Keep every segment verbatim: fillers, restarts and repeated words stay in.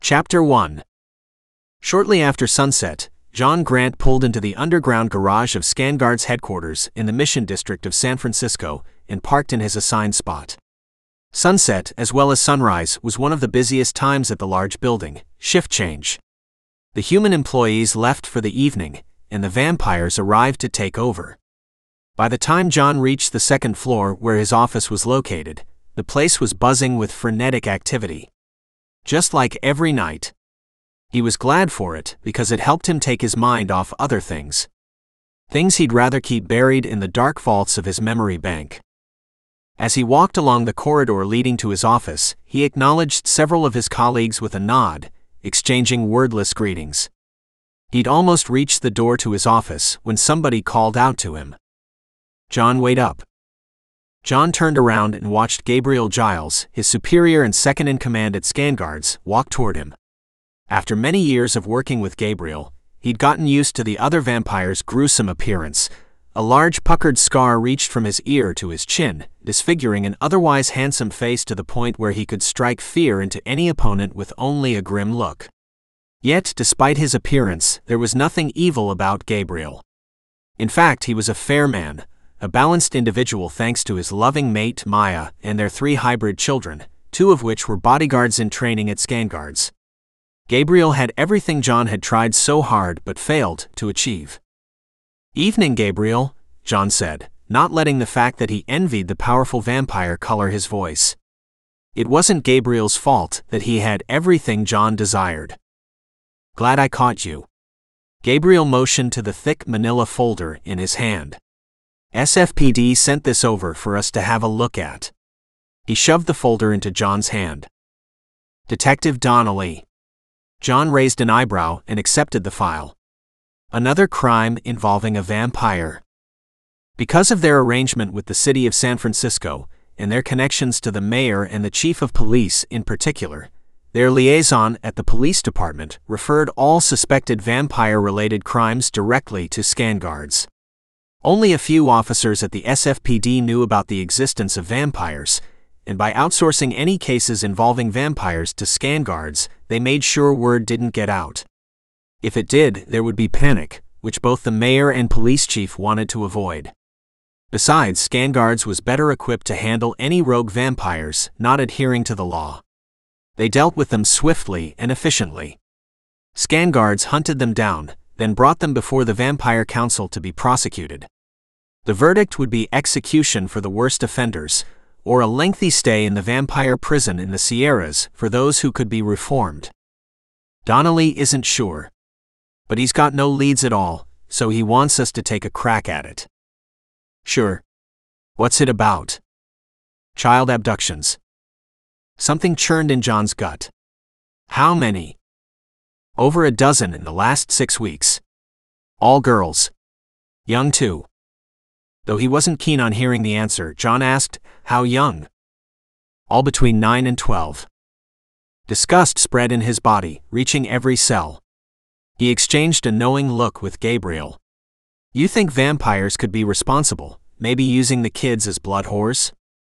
Chapter one. Shortly after sunset, John Grant pulled into the underground garage of ScanGuard's headquarters in the Mission District of San Francisco and parked in his assigned spot. Sunset, as well as sunrise, was one of the busiest times at the large building. Shift change. The human employees left for the evening, and the vampires arrived to take over. By the time John reached the second floor where his office was located, the place was buzzing with frenetic activity. Just like every night. He was glad for it because it helped him take his mind off other things. Things he'd rather keep buried in the dark vaults of his memory bank. As he walked along the corridor leading to his office, he acknowledged several of his colleagues with a nod, exchanging wordless greetings. He'd almost reached the door to his office when somebody called out to him. "John, wait up." John turned around and watched Gabriel Giles, his superior and second-in-command at ScanGuard's, walk toward him. After many years of working with Gabriel, he'd gotten used to the other vampire's gruesome appearance. A large puckered scar reached from his ear to his chin, disfiguring an otherwise handsome face to the point where he could strike fear into any opponent with only a grim look. Yet, despite his appearance, there was nothing evil about Gabriel. In fact, he was a fair man, a balanced individual thanks to his loving mate Maya and their three hybrid children, two of which were bodyguards in training at ScanGuard's. Gabriel had everything John had tried so hard but failed to achieve. "Evening, Gabriel," John said, not letting the fact that he envied the powerful vampire color his voice. It wasn't Gabriel's fault that he had everything John desired. "Glad I caught you." Gabriel motioned to the thick manila folder in his hand. "S F P D sent this over for us to have a look at." He shoved the folder into John's hand. "Detective Donnelly." John raised an eyebrow and accepted the file. Another crime involving a vampire. Because of their arrangement with the city of San Francisco, and their connections to the mayor and the chief of police in particular, their liaison at the police department referred all suspected vampire-related crimes directly to ScanGuard's. Only a few officers at the S F P D knew about the existence of vampires, and by outsourcing any cases involving vampires to ScanGuard's, they made sure word didn't get out. If it did, there would be panic, which both the mayor and police chief wanted to avoid. Besides, ScanGuard's was better equipped to handle any rogue vampires not adhering to the law. They dealt with them swiftly and efficiently. ScanGuard's hunted them down, then brought them before the Vampire Council to be prosecuted. The verdict would be execution for the worst offenders, or a lengthy stay in the vampire prison in the Sierras for those who could be reformed. Donnelly isn't sure. But he's got no leads at all, so he wants us to take a crack at it. Sure. What's it about? Child abductions. Something churned in John's gut. How many? Over a dozen in the last six weeks. All girls. Young too. Though he wasn't keen on hearing the answer, John asked, "How young?" "All between nine and twelve. Disgust spread in his body, reaching every cell. He exchanged a knowing look with Gabriel. "You think vampires could be responsible, maybe using the kids as blood whores?"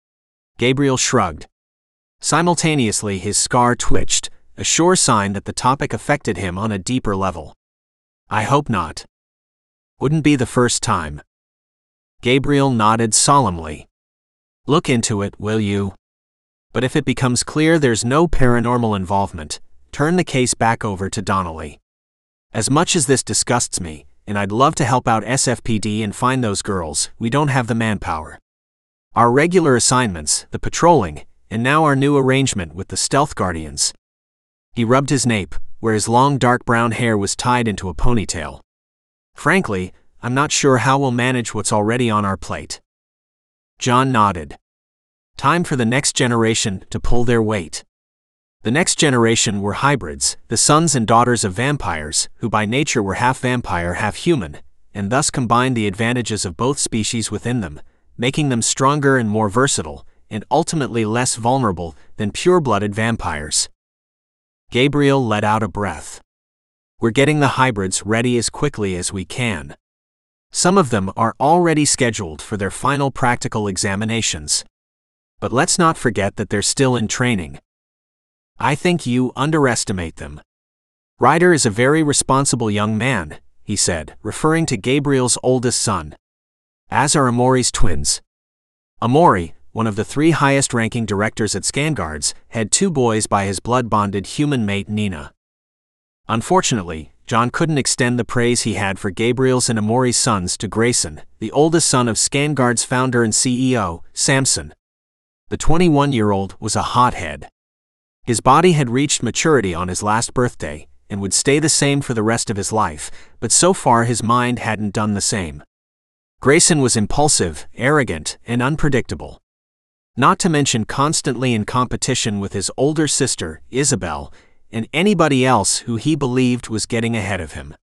Gabriel shrugged. Simultaneously his scar twitched, a sure sign that the topic affected him on a deeper level. "I hope not. Wouldn't be the first time." Gabriel nodded solemnly. "Look into it, will you? But if it becomes clear there's no paranormal involvement, turn the case back over to Donnelly. As much as this disgusts me, and I'd love to help out S F P D and find those girls, we don't have the manpower. Our regular assignments, the patrolling, and now our new arrangement with the Stealth Guardians." He rubbed his nape, where his long dark brown hair was tied into a ponytail. "Frankly, I'm not sure how we'll manage what's already on our plate." John nodded. Time for the next generation to pull their weight. The next generation were hybrids, the sons and daughters of vampires, who by nature were half vampire, half human, and thus combined the advantages of both species within them, making them stronger and more versatile, and ultimately less vulnerable than pure-blooded vampires. Gabriel let out a breath. "We're getting the hybrids ready as quickly as we can. Some of them are already scheduled for their final practical examinations. But let's not forget that they're still in training. I think you underestimate them. Ryder is a very responsible young man, he said, referring to Gabriel's oldest son. As are Amori's twins. Amori, one of the three highest-ranking directors at ScanGuards, had two boys by his blood-bonded human mate Nina. Unfortunately, John couldn't extend the praise he had for Gabriel's and Amori's sons to Grayson, the oldest son of ScanGuard's founder and C E O, Samson. The twenty-one-year-old was a hothead. His body had reached maturity on his last birthday, and would stay the same for the rest of his life, but so far his mind hadn't done the same. Grayson was impulsive, arrogant, and unpredictable. Not to mention constantly in competition with his older sister, Isabel, and anybody else who he believed was getting ahead of him.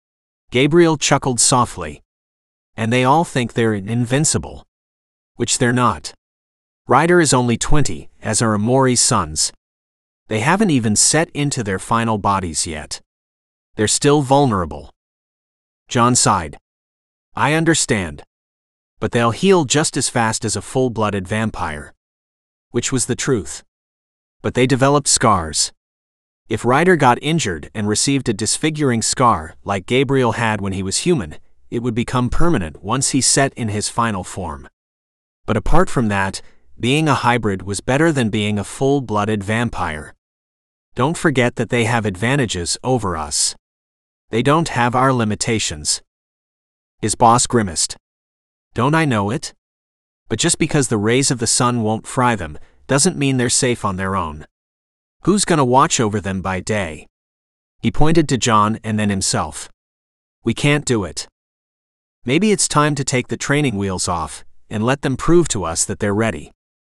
Gabriel chuckled softly. And they all think they're invincible. Which they're not. Ryder is only twenty, as are Amori's sons. They haven't even set into their final bodies yet. They're still vulnerable. John sighed. I understand. But they'll heal just as fast as a full-blooded vampire. Which was the truth. But they developed scars. If Ryder got injured and received a disfiguring scar, like Gabriel had when he was human, it would become permanent once he set in his final form. But apart from that, being a hybrid was better than being a full-blooded vampire. Don't forget that they have advantages over us. They don't have our limitations. His boss grimaced. Don't I know it? But just because the rays of the sun won't fry them, doesn't mean they're safe on their own. Who's gonna watch over them by day? He pointed to John and then himself. We can't do it. Maybe it's time to take the training wheels off, and let them prove to us that they're ready.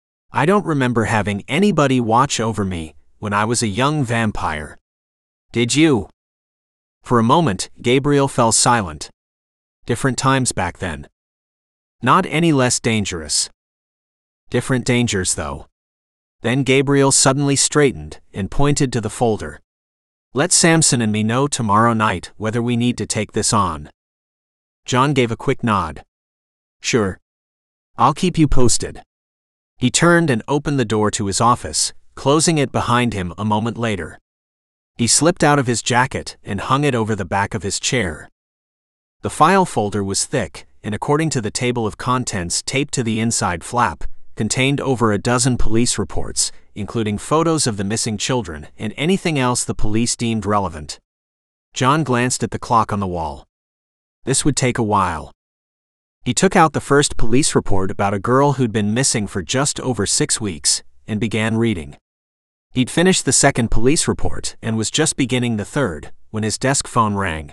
I don't remember having anybody watch over me when I was a young vampire. Did you? For a moment, Gabriel fell silent. Different times back then. Not any less dangerous. Different dangers, though. Then Gabriel suddenly straightened and pointed to the folder. Let Samson and me know tomorrow night whether we need to take this on. John gave a quick nod. Sure. I'll keep you posted. He turned and opened the door to his office, closing it behind him a moment later. He slipped out of his jacket and hung it over the back of his chair. The file folder was thick, and according to the table of contents taped to the inside flap, contained over a dozen police reports, including photos of the missing children and anything else the police deemed relevant. John glanced at the clock on the wall. This would take a while. He took out the first police report about a girl who'd been missing for just over six weeks, and began reading. He'd finished the second police report and was just beginning the third, when his desk phone rang.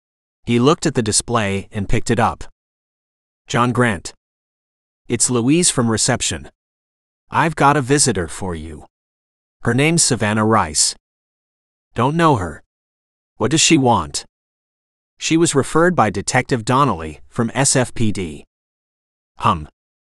He looked at the display and picked it up. John Grant. It's Louise from reception. I've got a visitor for you. Her name's Savannah Rice. Don't know her. What does she want? She was referred by Detective Donnelly from S F P D. Hum.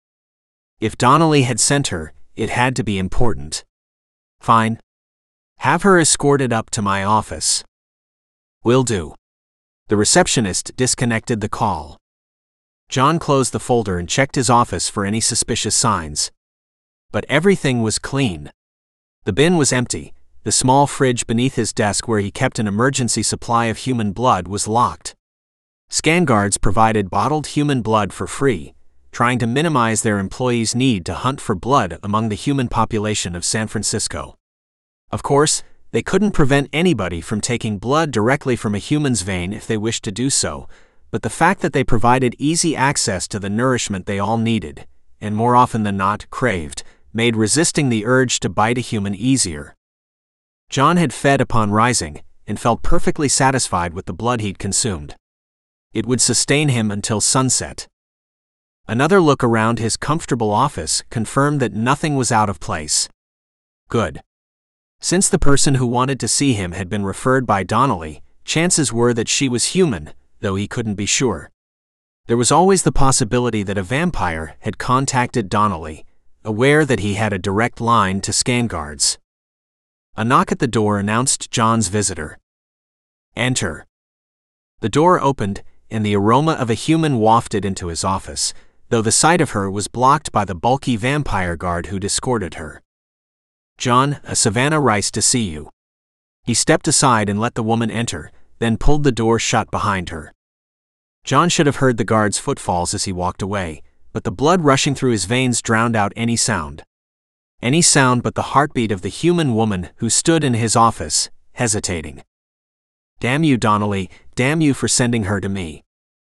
If Donnelly had sent her, it had to be important. Fine. Have her escorted up to my office. Will do. The receptionist disconnected the call. John closed the folder and checked his office for any suspicious signs. But everything was clean. The bin was empty. The small fridge beneath his desk where he kept an emergency supply of human blood was locked. ScanGuards provided bottled human blood for free, trying to minimize their employees' need to hunt for blood among the human population of San Francisco. Of course, they couldn't prevent anybody from taking blood directly from a human's vein if they wished to do so, but the fact that they provided easy access to the nourishment they all needed, and more often than not craved, made resisting the urge to bite a human easier. John had fed upon rising, and felt perfectly satisfied with the blood he'd consumed. It would sustain him until sunset. Another look around his comfortable office confirmed that nothing was out of place. Good. Since the person who wanted to see him had been referred by Donnelly, chances were that she was human, though he couldn't be sure. There was always the possibility that a vampire had contacted Donnelly, aware that he had a direct line to ScanGuards. A knock at the door announced John's visitor. Enter. The door opened, and the aroma of a human wafted into his office, though the sight of her was blocked by the bulky vampire guard who'd escorted her. "John, a Savannah Rice to see you." He stepped aside and let the woman enter, then pulled the door shut behind her. John should have heard the guard's footfalls as he walked away, but the blood rushing through his veins drowned out any sound. Any sound but the heartbeat of the human woman who stood in his office, hesitating. "Damn you, Donnelly, damn you for sending her to me."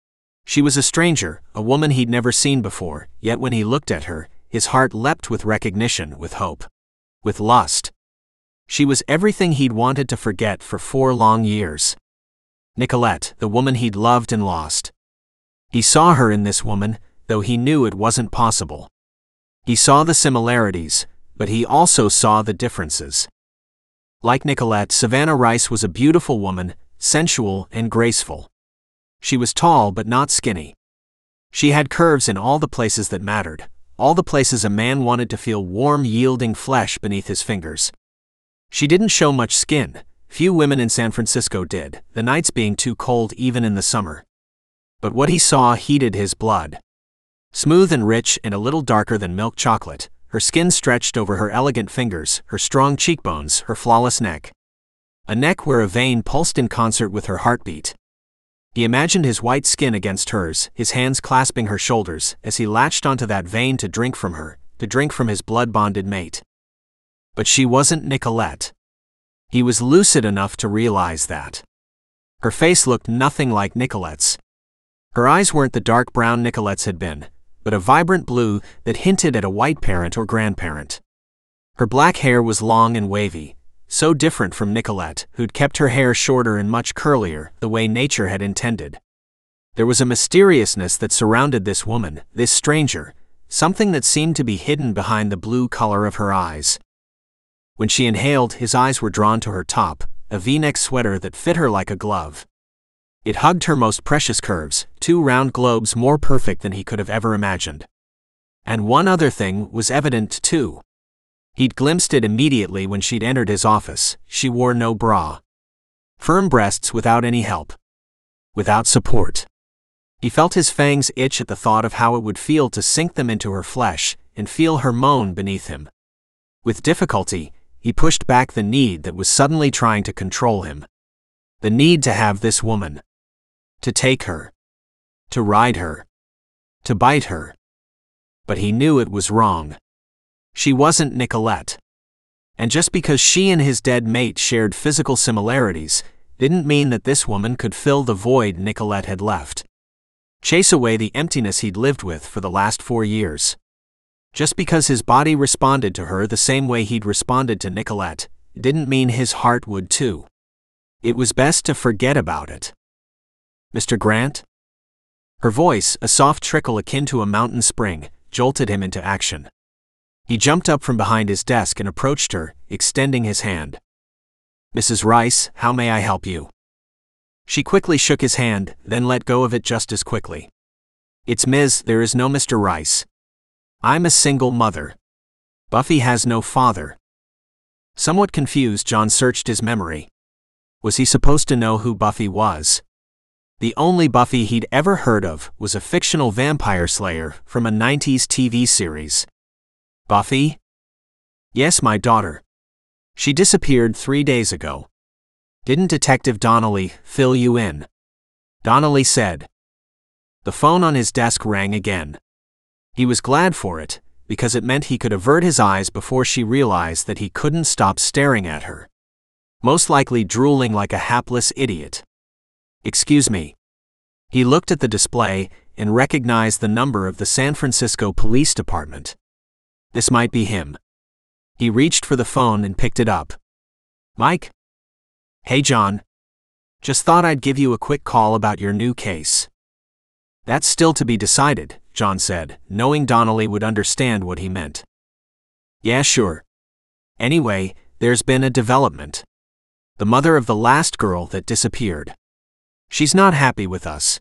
She was a stranger, a woman he'd never seen before, yet when he looked at her, his heart leapt with recognition, with hope, with lust. She was everything he'd wanted to forget for four long years. Nicolette, the woman he'd loved and lost. He saw her in this woman, though he knew it wasn't possible. He saw the similarities, but he also saw the differences. Like Nicolette, Savannah Rice was a beautiful woman, sensual and graceful. She was tall but not skinny. She had curves in all the places that mattered, all the places a man wanted to feel warm, yielding flesh beneath his fingers. She didn't show much skin. Few women in San Francisco did, the nights being too cold even in the summer. But what he saw heated his blood. Smooth and rich and a little darker than milk chocolate, her skin stretched over her elegant fingers, her strong cheekbones, her flawless neck. A neck where a vein pulsed in concert with her heartbeat. He imagined his white skin against hers, his hands clasping her shoulders, as he latched onto that vein to drink from her, to drink from his blood-bonded mate. But she wasn't Nicolette. He was lucid enough to realize that. Her face looked nothing like Nicolette's. Her eyes weren't the dark brown Nicolette's had been, but a vibrant blue that hinted at a white parent or grandparent. Her black hair was long and wavy, so different from Nicolette, who'd kept her hair shorter and much curlier, the way nature had intended. There was a mysteriousness that surrounded this woman, this stranger, something that seemed to be hidden behind the blue color of her eyes. When she inhaled, his eyes were drawn to her top, a V-neck sweater that fit her like a glove. It hugged her most precious curves, two round globes more perfect than he could have ever imagined. And one other thing was evident too. He'd glimpsed it immediately when she'd entered his office. She wore no bra. Firm breasts without any help. Without support. He felt his fangs itch at the thought of how it would feel to sink them into her flesh and feel her moan beneath him. With difficulty, he pushed back the need that was suddenly trying to control him. The need to have this woman. To take her. To ride her. To bite her. But he knew it was wrong. She wasn't Nicolette. And just because she and his dead mate shared physical similarities, didn't mean that this woman could fill the void Nicolette had left. Chase away the emptiness he'd lived with for the last four years. Just because his body responded to her the same way he'd responded to Nicolette, didn't mean his heart would too. It was best to forget about it. "Mister Grant?" Her voice, a soft trickle akin to a mountain spring, jolted him into action. He jumped up from behind his desk and approached her, extending his hand. "Missus Rice, how may I help you?" She quickly shook his hand, then let go of it just as quickly. "It's Miz There is no Mister Rice. I'm a single mother. Buffy has no father." Somewhat confused, John searched his memory. Was he supposed to know who Buffy was? The only Buffy he'd ever heard of was a fictional vampire slayer from a nineties T V series. "Buffy?" "Yes, my daughter. She disappeared three days ago. Didn't Detective Donnelly fill you in?" Donnelly said. The phone on his desk rang again. He was glad for it, because it meant he could avert his eyes before she realized that he couldn't stop staring at her. Most likely drooling like a hapless idiot. "Excuse me." He looked at the display and recognized the number of the San Francisco Police Department. This might be him. He reached for the phone and picked it up. "Mike?" "Hey John. Just thought I'd give you a quick call about your new case." "That's still to be decided," John said, knowing Donnelly would understand what he meant. "Yeah, sure. Anyway, there's been a development. The mother of the last girl that disappeared. She's not happy with us."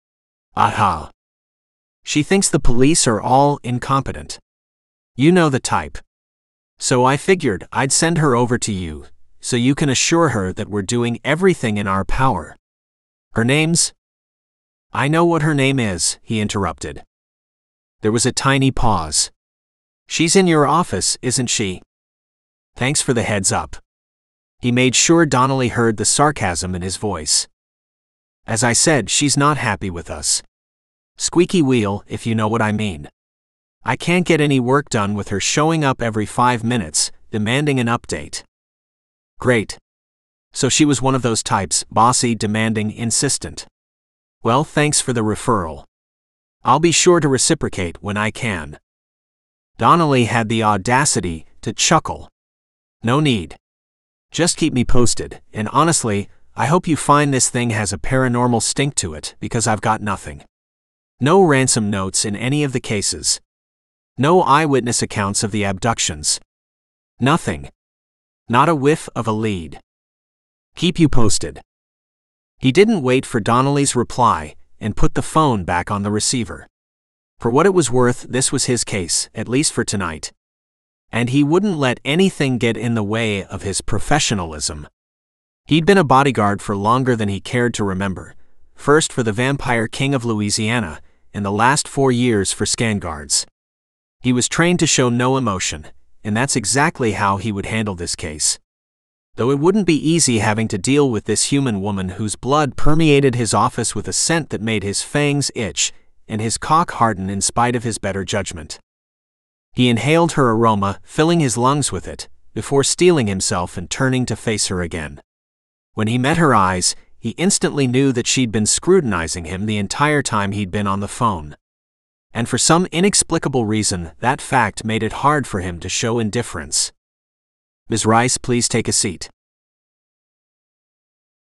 "Aha." "She thinks the police are all incompetent. You know the type. So I figured I'd send her over to you, so you can assure her that we're doing everything in our power. Her name's—" "I know what her name is," he interrupted. There was a tiny pause. "She's in your office, isn't she?" Thanks for the heads up. He made sure Donnelly heard the sarcasm in his voice. As I said, she's not happy with us. Squeaky wheel, if you know what I mean. I can't get any work done with her showing up every five minutes, demanding an update. Great. So she was one of those types, bossy, demanding, insistent. Well, thanks for the referral. I'll be sure to reciprocate when I can. Donnelly had the audacity to chuckle. No need. Just keep me posted, and honestly, I hope you find this thing has a paranormal stink to it, because I've got nothing. No ransom notes in any of the cases. No eyewitness accounts of the abductions. Nothing. Not a whiff of a lead. Keep you posted. He didn't wait for Donnelly's reply and put the phone back on the receiver. For what it was worth, this was his case, at least for tonight. And he wouldn't let anything get in the way of his professionalism. He'd been a bodyguard for longer than he cared to remember, first for the Vampire King of Louisiana, and the last four years for Scanguards. He was trained to show no emotion, and that's exactly how he would handle this case. Though it wouldn't be easy having to deal with this human woman whose blood permeated his office with a scent that made his fangs itch and his cock harden in spite of his better judgment. He inhaled her aroma, filling his lungs with it, before steeling himself and turning to face her again. When he met her eyes, he instantly knew that she'd been scrutinizing him the entire time he'd been on the phone. And for some inexplicable reason, that fact made it hard for him to show indifference. Miz Rice, please take a seat.